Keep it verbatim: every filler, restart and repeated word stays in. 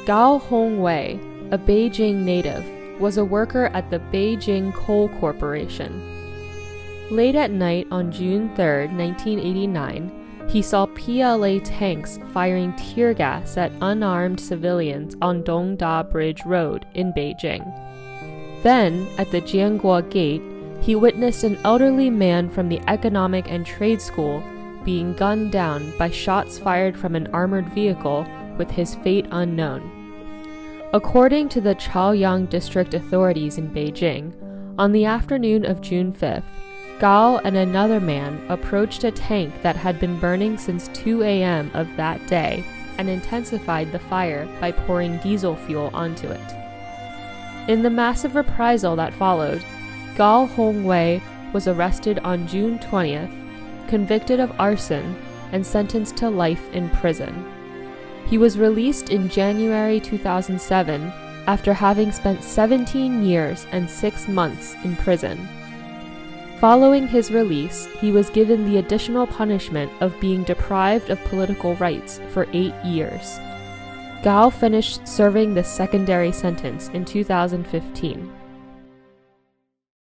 Gao Hongwei, a Beijing native, was a worker at the Beijing Coal Corporation. Late at night on June third, nineteen eighty-nine, he saw P L A tanks firing tear gas at unarmed civilians on Dongda Bridge Road in Beijing. Then, at the Jianguo Gate, he witnessed an elderly man from the Economic and Trade School being gunned down by shots fired from an armored vehicle with his fate unknown. According to the Chaoyang District authorities in Beijing, on the afternoon of June fifth, Gao and another man approached a tank that had been burning since two a m of that day and intensified the fire by pouring diesel fuel onto it. In the massive reprisal that followed, Gao Hongwei was arrested on June twentieth, convicted of arson, and sentenced to life in prison. He was released in January two thousand seven after having spent seventeen years and six months in prison. Following his release, he was given the additional punishment of being deprived of political rights for eight years. Gao finished serving this secondary sentence in two thousand fifteen.